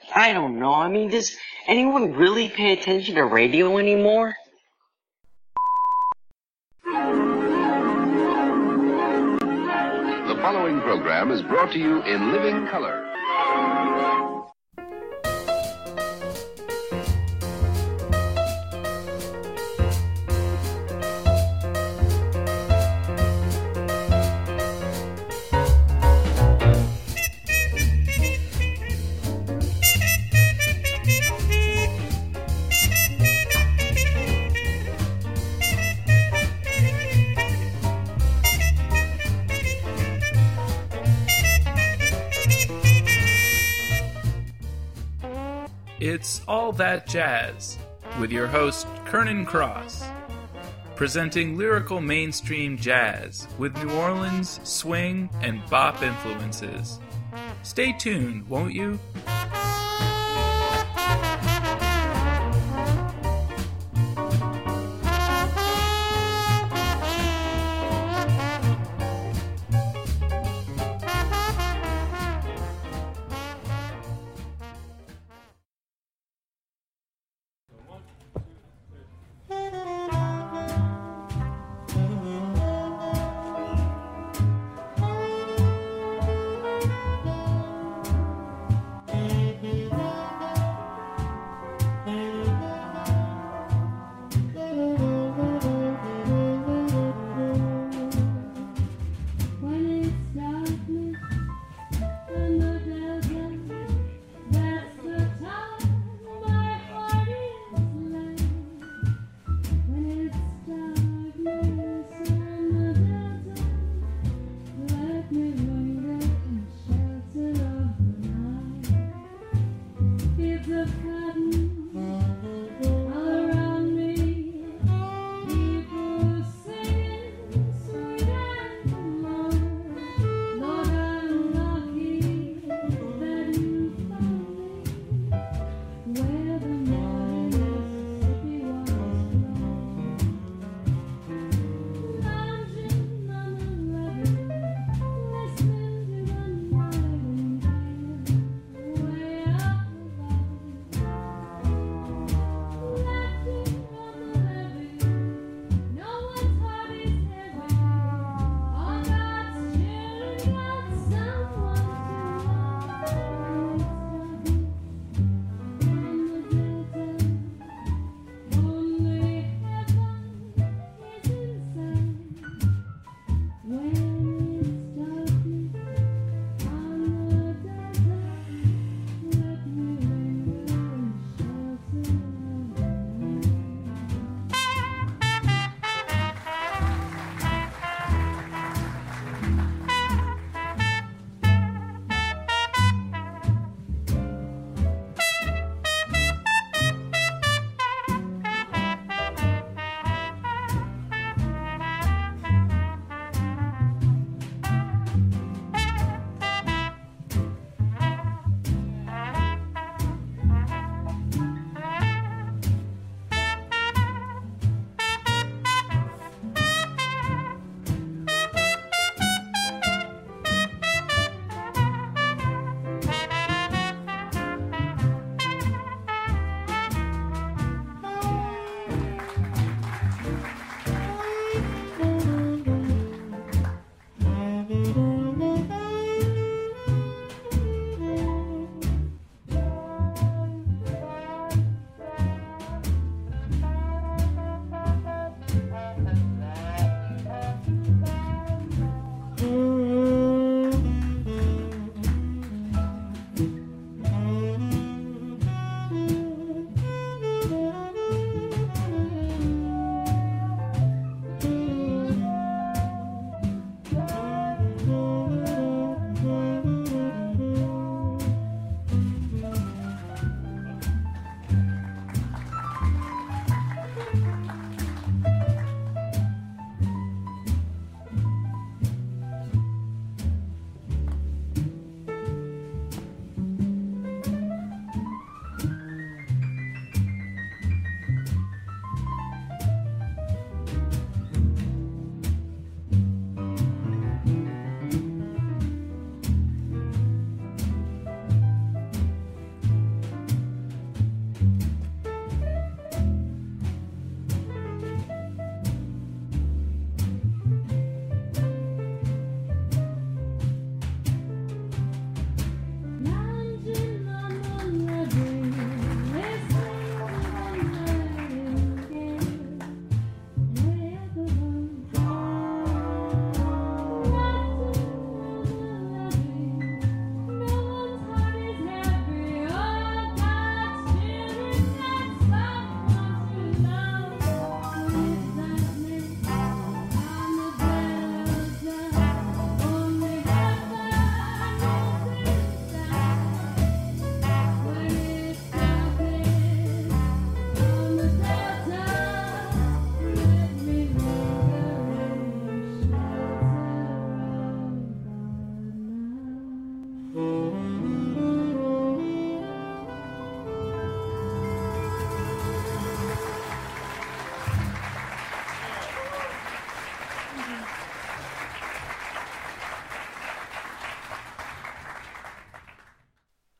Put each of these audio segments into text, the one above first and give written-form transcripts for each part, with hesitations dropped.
I don't know. I mean, does anyone really pay attention to radio anymore? The following program is brought to you in living color. It's All That Jazz, with your host, Kernan Cross, presenting lyrical mainstream jazz with New Orleans swing and bop influences. Stay tuned, won't you?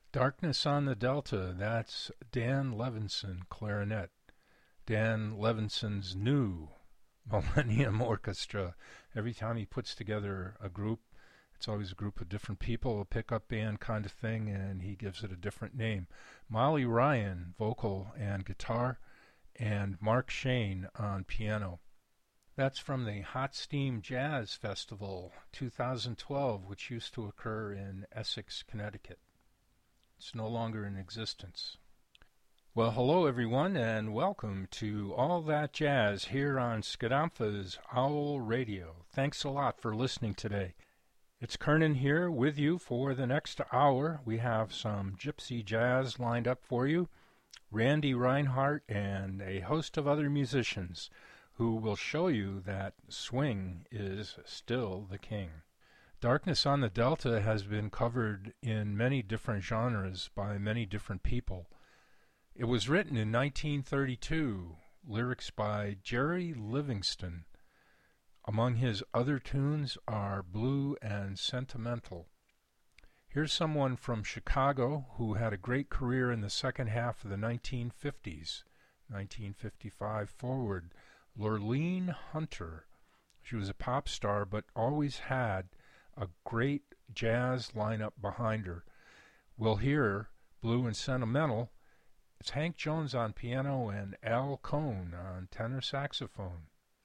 Darkness on the Delta, that's Dan Levinson, clarinet. Dan Levinson's new Millennium Orchestra. Every time he puts together a group, it's always a group of different people, a pickup band kind of thing, and he gives it a different name. Molly Ryan, vocal and guitar, and Mark Shane on piano. That's from the Hot Steam Jazz Festival 2012, which used to occur in Essex, Connecticut. It's no longer in existence. Well, hello everyone, and welcome to All That Jazz here on Skadanfa's Owl Radio. Thanks a lot for listening today. It's Kernan here with you for the next hour. We have some gypsy jazz lined up for you, Randy Reinhardt, and a host of other musicians who will show you that swing is still the king. Darkness on the Delta has been covered in many different genres by many different people. It was written in 1932, lyrics by Jerry Livingston. Among his other tunes are Blue and Sentimental. Here's someone from Chicago who had a great career in the second half of the 1950s, 1955 forward, Lurleen Hunter. She was a pop star but always had a great jazz lineup behind her. We'll hear Blue and Sentimental. It's Hank Jones on piano and Al Cohn on tenor saxophone.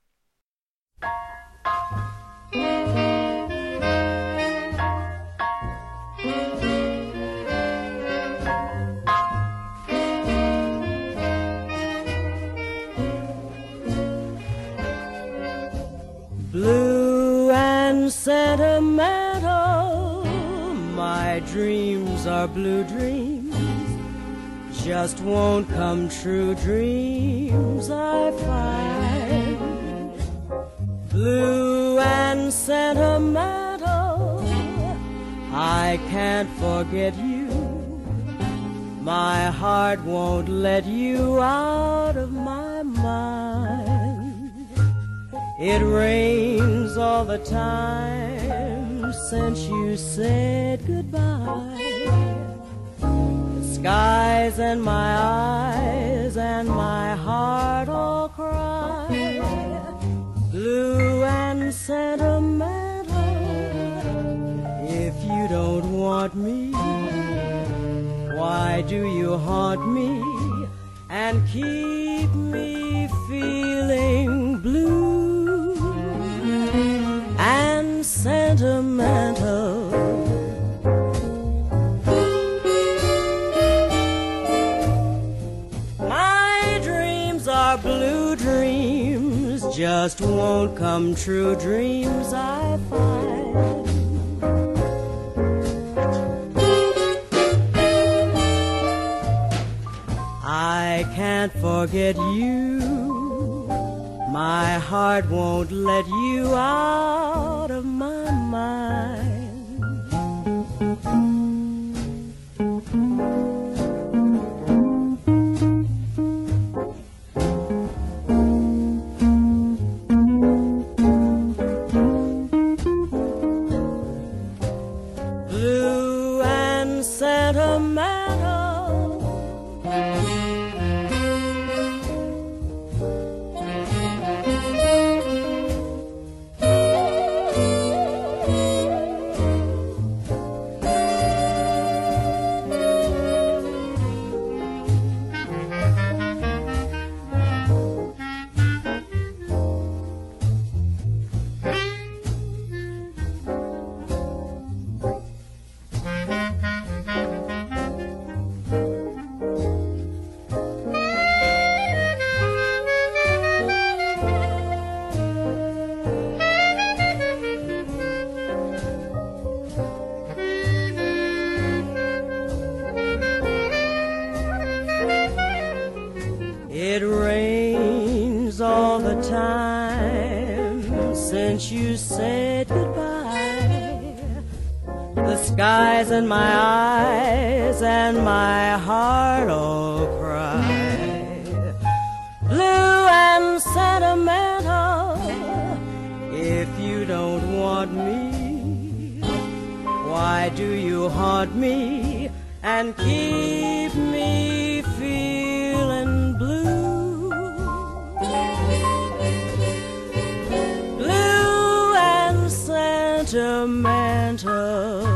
Blue and sentimental, my dreams are blue dreams, just won't come true dreams I find. Blue and sentimental, I can't forget you, my heart won't let you out of my mind. It rains all the time since you said goodbye. The skies and my eyes and my heart all cry. Blue and sentimental, if you don't want me, why do you haunt me and keep me feeling blue and sentimental? My dreams are blue dreams, just won't come true dreams I find. I can't forget you, my heart won't let you out of my mind. Blue and sentimental, it rains all the time since you said goodbye. The skies and my eyes and my heart all cry. Blue and sentimental, if you don't want me, why do you haunt me and keep me feeling blue. Blue and sentimental.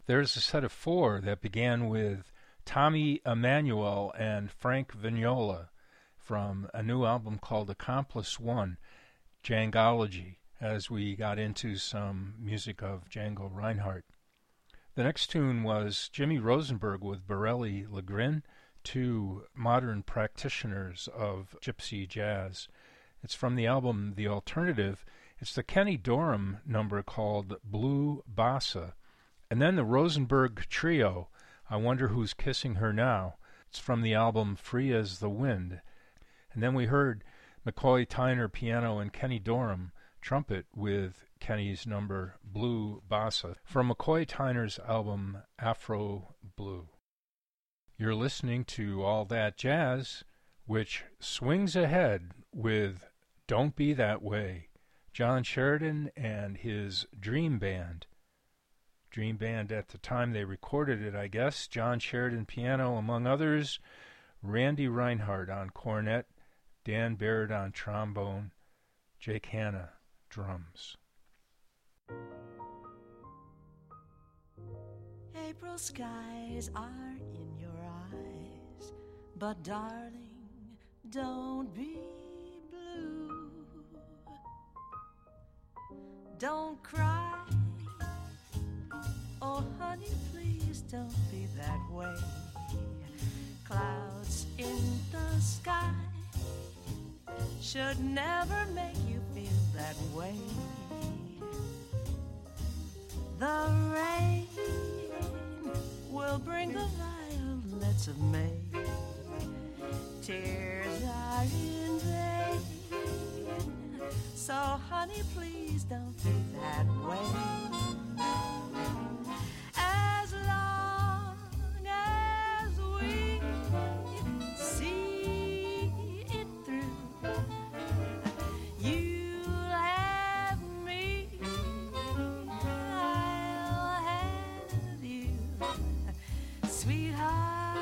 there's a set of four that began with Tommy Emmanuel and Frank Vignola from a new album called Accomplice One, Djangology, as we got into some music of Django Reinhardt. The next tune was Jimmy Rosenberg with Borelli Legrin, two modern practitioners of gypsy jazz. It's from the album The Alternative. It's the Kenny Dorham number called Blue Bossa. And then the Rosenberg Trio, I Wonder Who's Kissing Her Now. It's from the album Free as the Wind. And then we heard McCoy Tyner piano and Kenny Dorham trumpet with Kenny's number Blue Bossa from McCoy Tyner's album Afro Blue. You're listening to All That Jazz, which swings ahead with Don't Be That Way, John Sheridan and his Dream Band. Dream Band at the time they recorded it, I guess. John Sheridan piano, among others. Randy Reinhardt on cornet. Dan Baird on trombone. Jake Hanna, drums. April skies are in your eyes, but darling, don't be blue. Don't cry. Oh, honey, please don't be that way. Clouds in the sky should never make you feel that way. The rain will bring the violets of May. Tears are in vain. So, honey, please don't be that way. As long as we see it through, you'll have me, I'll have you. Sweetheart,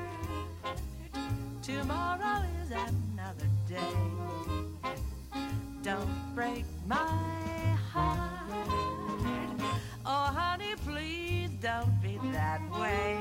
tomorrow is another day. Don't break my heart. Oh, honey, please don't be that way.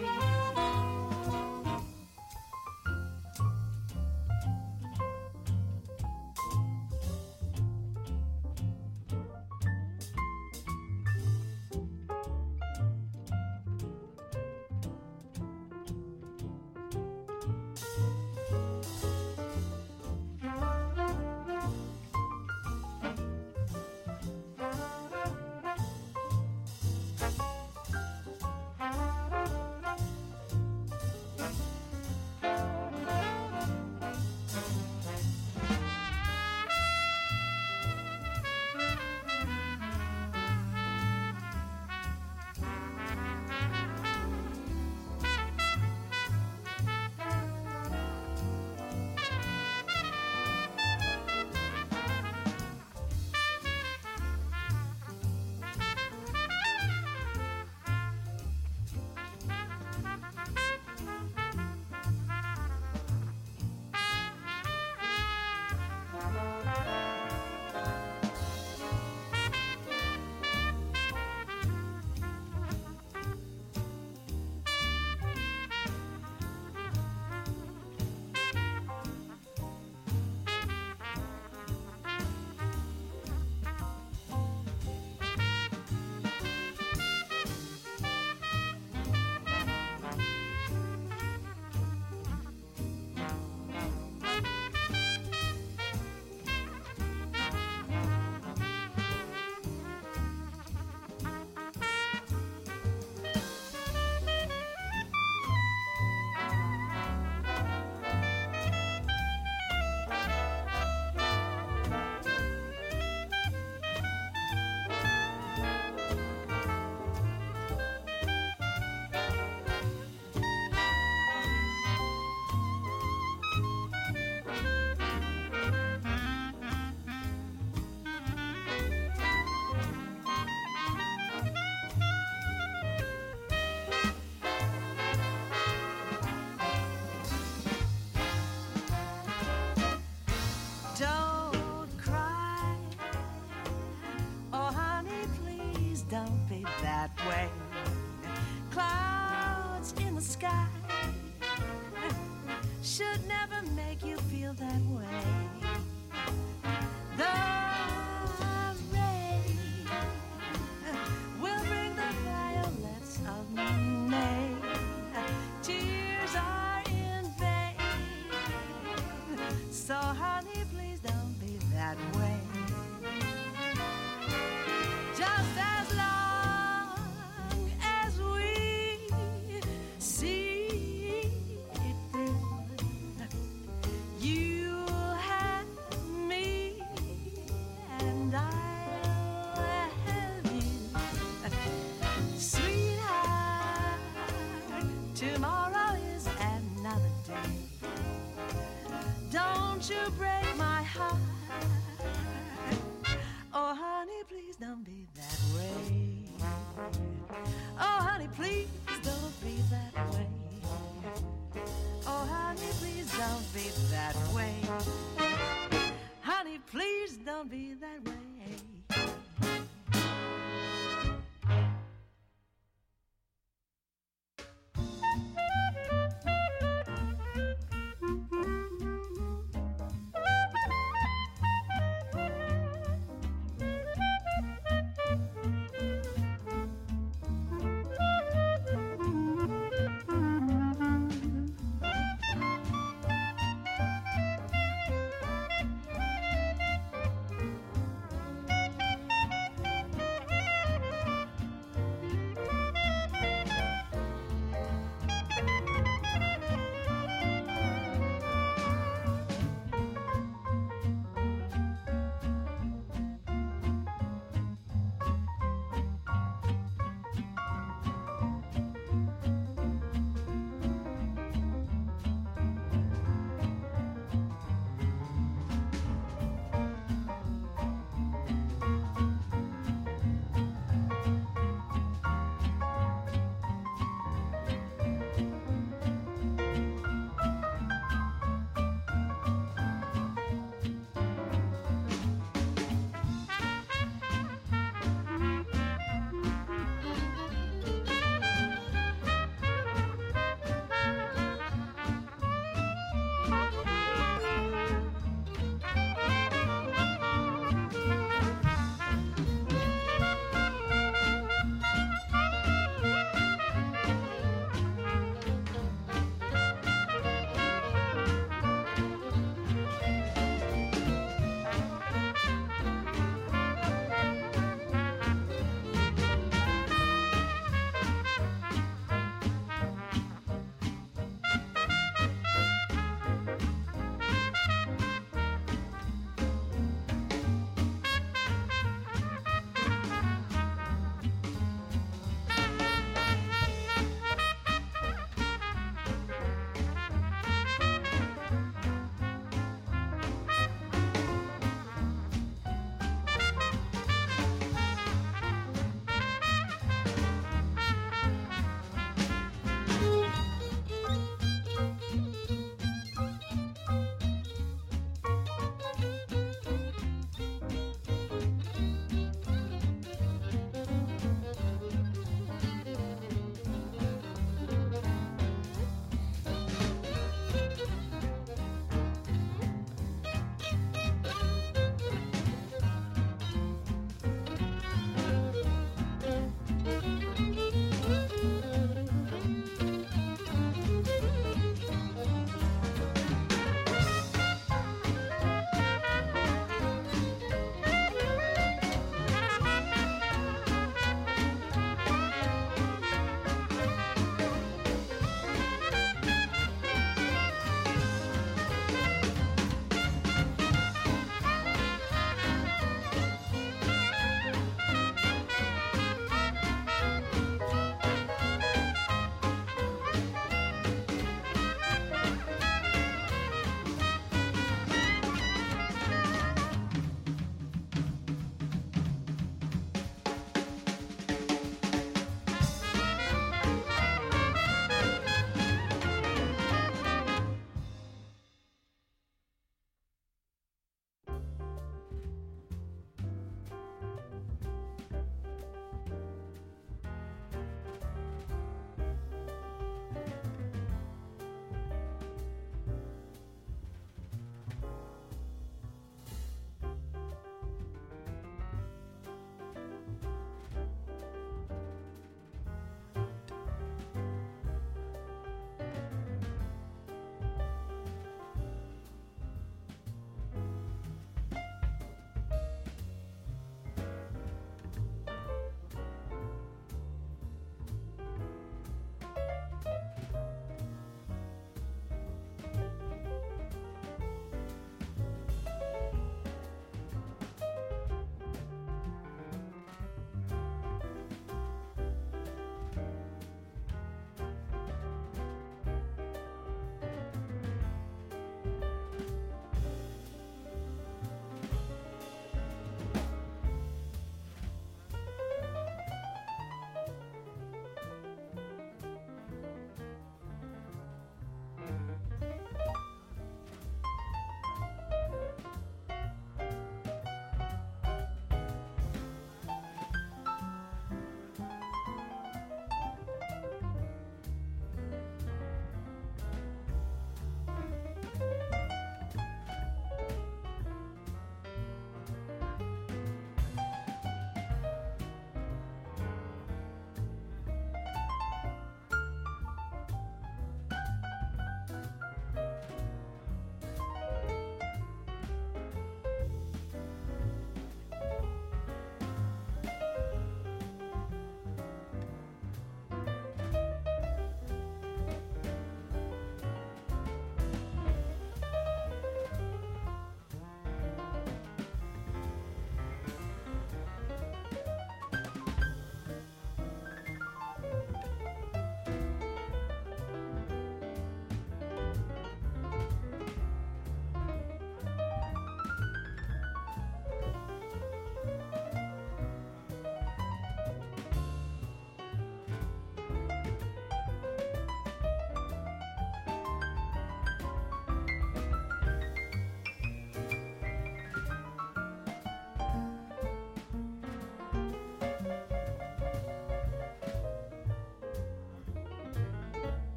clouds in the sky should never make you feel that way. The rain will bring the violets of May. Tears are in vain. So honey, please don't be that way. Just as long as we see it through, you have me and I'll have you. Sweetheart, tomorrow is another day. Don't you break my heart. Oh, honey, please don't be that way. Oh, honey, please don't be that way. Oh, honey, please don't be that way. Honey, please don't be that way.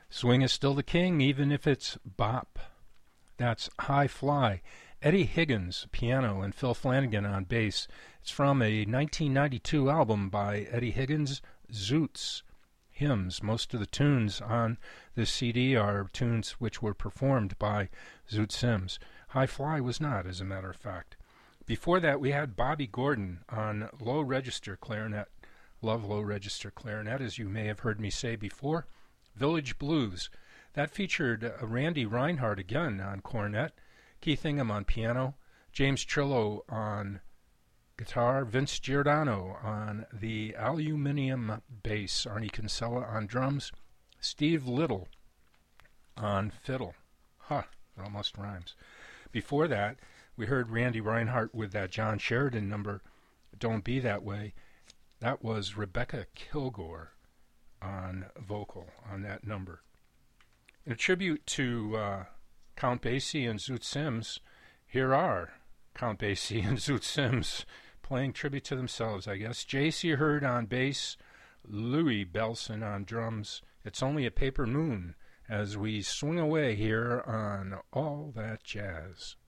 Swing is still the king, even if it's bop. That's High Fly. Eddie Higgins, piano, and Phil Flanagan on bass. It's from a 1992 album by Eddie Higgins, Zoots Hymns. Most of the tunes on this CD are tunes which were performed by Zoots Hymns. High Fly was not, as a matter of fact. Before that, we had Bobby Gordon on low register clarinet. Love low register clarinet, as you may have heard me say before. Village Blues. That featured Randy Reinhardt again on cornet, Keith Ingham on piano, James Trillo on guitar, Vince Giordano on the aluminum bass, Arnie Kinsella on drums, Steve Little on fiddle. It almost rhymes. Before that, we heard Randy Reinhardt with that John Sheridan number, Don't Be That Way. That was Rebecca Kilgore on vocal on that number. In a tribute to Count Basie and Zoot Sims, here are Count Basie and Zoot Sims playing tribute to themselves, I guess. J.C. Hurd on bass, Louis Belson on drums. It's Only a Paper Moon as we swing away here on All That Jazz.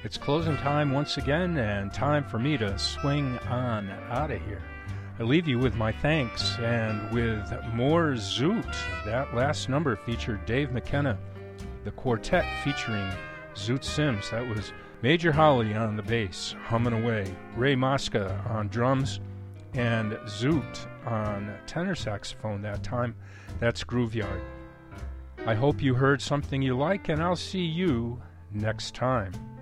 It's closing time once again, and time for me to swing on out of here. I leave you with my thanks and with more Zoot. That last number featured Dave McKenna, the quartet featuring Zoot Sims. That was Major Holly on the bass, humming away, Ray Mosca on drums, and Zoot on tenor saxophone that time. That's Grooveyard. I hope you heard something you like, and I'll see you next time.